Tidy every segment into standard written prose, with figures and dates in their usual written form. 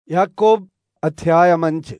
യാക്കോബ് അധ്യായം 5.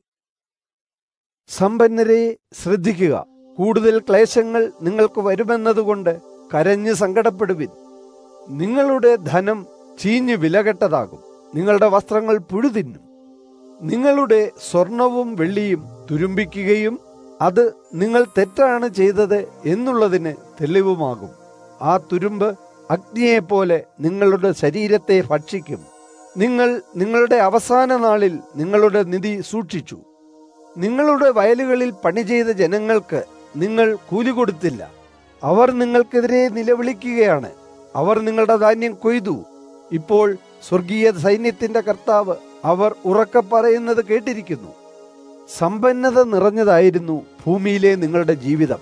സമ്പന്നരെ ശ്രദ്ധിക്കുക, കൂടുതൽ ക്ലേശങ്ങൾ നിങ്ങൾക്ക് വരുമെന്നതുകൊണ്ട് കരഞ്ഞ് സങ്കടപ്പെടുവിൻ. നിങ്ങളുടെ ധനം ചീഞ്ഞു വിലകെട്ടതാകും, നിങ്ങളുടെ വസ്ത്രങ്ങൾ പുഴുതിന്നും. നിങ്ങളുടെ സ്വർണവും വെള്ളിയും തുരുമ്പിക്കുകയും അത് നിങ്ങൾ തെറ്റാണ് ചെയ്തത് എന്നുള്ളതിന് തെളിവുമാകും. ആ തുരുമ്പ് അഗ്നിയെപ്പോലെ നിങ്ങളുടെ ശരീരത്തെ ഭക്ഷിക്കും. നിങ്ങൾ നിങ്ങളുടെ അവസാന നാളിൽ നിങ്ങളുടെ നിധി സൂക്ഷിച്ചു. നിങ്ങളുടെ വയലുകളിൽ പണി ചെയ്ത ജനങ്ങൾക്ക് നിങ്ങൾ കൂലി കൊടുത്തില്ല. അവർ നിങ്ങൾക്കെതിരെ നിലവിളിക്കുകയാണ്. അവർ നിങ്ങളുടെ ധാന്യം കൊയ്തു. ഇപ്പോൾ സ്വർഗീയ സൈന്യത്തിന്റെ കർത്താവ് അവർ ഉറക്കെ പറയുന്നത് കേട്ടിരിക്കുന്നു. സമ്പന്നത നിറഞ്ഞതായിരുന്നു ഭൂമിയിലെ നിങ്ങളുടെ ജീവിതം.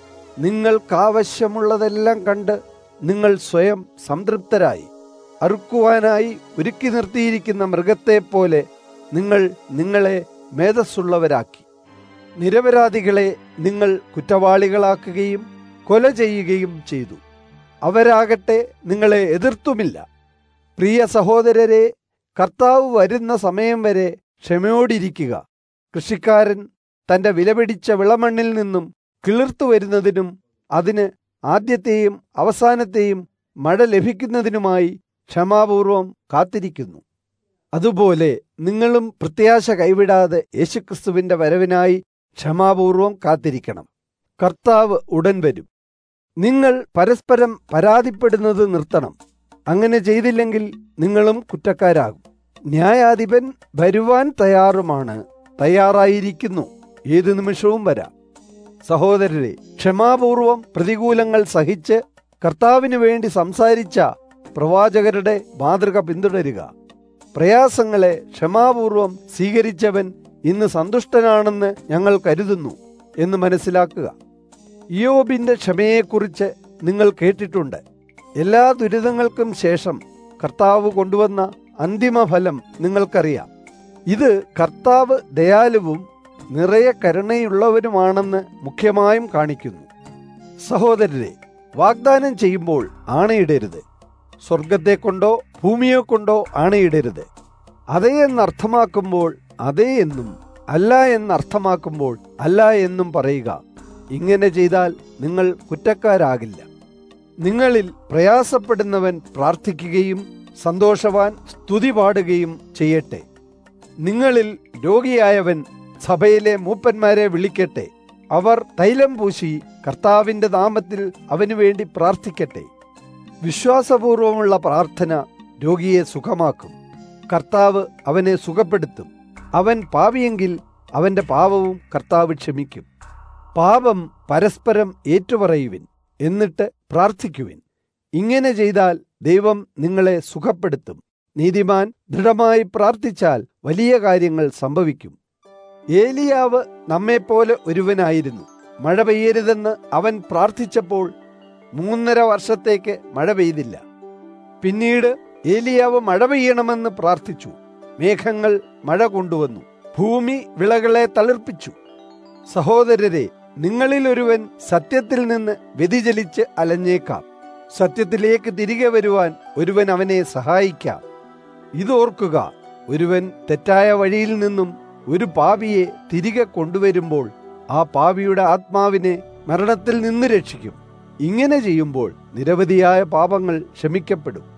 നിങ്ങൾക്കാവശ്യമുള്ളതെല്ലാം കണ്ട് നിങ്ങൾ സ്വയം സംതൃപ്തരായി. അറുക്കുവാനായി ഒരുക്കി നിർത്തിയിരിക്കുന്ന മൃഗത്തെപ്പോലെ നിങ്ങൾ നിങ്ങളെ മേധസ്സുള്ളവരാക്കി. നിരപരാധികളെ നിങ്ങൾ കുറ്റവാളികളാക്കുകയും കൊല ചെയ്യുകയും ചെയ്തു. അവരാകട്ടെ നിങ്ങളെ എതിർത്തുമില്ല. പ്രിയ സഹോദരരെ, കർത്താവ് വരുന്ന സമയം വരെ ക്ഷമയോടിരിക്കുക. കൃഷിക്കാരൻ തന്റെ വിലപിടിച്ച വിളമണ്ണിൽ നിന്നും കിളിർത്തു വരുന്നതിനും അതിന് ആദ്യത്തെയും അവസാനത്തെയും മഴ ലഭിക്കുന്നതിനുമായി ക്ഷമാപൂർവം കാത്തിരിക്കുന്നു. അതുപോലെ നിങ്ങളും പ്രത്യാശ കൈവിടാതെ യേശുക്രിസ്തുവിന്റെ വരവിനായി ക്ഷമാപൂർവം കാത്തിരിക്കണം. കർത്താവ് ഉടൻ വരും. നിങ്ങൾ പരസ്പരം പരാതിപ്പെടുന്നത് നിർത്തണം. അങ്ങനെ ചെയ്തില്ലെങ്കിൽ നിങ്ങളും കുറ്റക്കാരാകും. ന്യായാധിപൻ വരുവാൻ തയ്യാറായിരിക്കുന്നു. ഏതു നിമിഷവും വരാം. സഹോദരരെ, ക്ഷമാപൂർവം പ്രതികൂലങ്ങൾ സഹിച്ച് കർത്താവിനു വേണ്ടി സംസാരിച്ച പ്രവാചകരുടെ മാതൃക പിന്തുടരുക. പ്രയാസങ്ങളെ ക്ഷമാപൂർവം സ്വീകരിച്ചവൻ ഇന്ന് സന്തുഷ്ടനാണെന്ന് ഞങ്ങൾ കരുതുന്നു എന്ന് മനസ്സിലാക്കുക. ഇയ്യോബിന്റെ ക്ഷമയെക്കുറിച്ച് നിങ്ങൾ കേട്ടിട്ടുണ്ട്. എല്ലാ ദുരിതങ്ങൾക്കും ശേഷം കർത്താവ് കൊണ്ടുവന്ന അന്തിമഫലം നിങ്ങൾക്കറിയാം. ഇത് കർത്താവ് ദയാലുവും നിറയെ കരുണയുള്ളവനുമാണെന്ന് മുഖ്യമായും കാണിക്കുന്നു. സഹോദരരെ, വാഗ്ദാനം ചെയ്യുമ്പോൾ ആണയിടരുത്. സ്വർഗത്തെ കൊണ്ടോ ഭൂമിയെ കൊണ്ടോ ആണയിടരുത്. അതേ എന്നർത്ഥമാക്കുമ്പോൾ അതേ എന്നും അല്ല എന്നർത്ഥമാക്കുമ്പോൾ അല്ല എന്നും പറയുക. ഇങ്ങനെ ചെയ്താൽ നിങ്ങൾ കുറ്റക്കാരാകില്ല. നിങ്ങളിൽ പ്രയാസപ്പെടുന്നവൻ പ്രാർത്ഥിക്കുകയും സന്തോഷവാൻ സ്തുതി പാടുകയും ചെയ്യട്ടെ. നിങ്ങളിൽ രോഗിയായവൻ സഭയിലെ മൂപ്പന്മാരെ വിളിക്കട്ടെ. അവർ തൈലം പൂശി കർത്താവിന്റെ നാമത്തിൽ അവനു വേണ്ടി പ്രാർത്ഥിക്കട്ടെ. വിശ്വാസപൂർവമുള്ള പ്രാർത്ഥന രോഗിയെ സുഖമാക്കും. കർത്താവ് അവനെ സുഖപ്പെടുത്തും. അവൻ പാപിയെങ്കിൽ അവന്റെ പാപവും കർത്താവ് ക്ഷമിക്കും. പാപം പരസ്പരം ഏറ്റുപറയുവിൻ, എന്നിട്ട് പ്രാർത്ഥിക്കുവിൻ. ഇങ്ങനെ ചെയ്താൽ ദൈവം നിങ്ങളെ സുഖപ്പെടുത്തും. നീതിമാൻ ദൃഢമായി പ്രാർത്ഥിച്ചാൽ വലിയ കാര്യങ്ങൾ സംഭവിക്കും. ഏലിയാവ് നമ്മെപ്പോലെ ഒരുവനായിരുന്നു. മഴ പെയ്യരുതെന്ന് അവൻ പ്രാർത്ഥിച്ചപ്പോൾ 3.5 വർഷത്തേക്ക് മഴ പെയ്തില്ല. പിന്നീട് ഏലിയാവ് മഴ പെയ്യണമെന്ന് പ്രാർത്ഥിച്ചു. മേഘങ്ങൾ മഴ കൊണ്ടുവന്നു. ഭൂമി വിളകളെ തളിർപ്പിച്ചു. സഹോദരരെ, നിങ്ങളിൽ ഒരുവൻ സത്യത്തിൽ നിന്ന് വ്യതിചലിച്ച് അലഞ്ഞേക്കാം. സത്യത്തിലേക്ക് തിരികെ വരുവാൻ ഒരുവൻ അവനെ സഹായിക്കാം. ഇതോർക്കുക, ഒരുവൻ തെറ്റായ വഴിയിൽ നിന്നും ഒരു പാപിയെ തിരികെ കൊണ്ടുവരുമ്പോൾ ആ പാപിയുടെ ആത്മാവിനെ മരണത്തിൽ നിന്ന് രക്ഷിക്കും. ഇങ്ങനെ ചെയ്യുമ്പോൾ നിരവധിയായ പാപങ്ങൾ ക്ഷമിക്കപ്പെടും.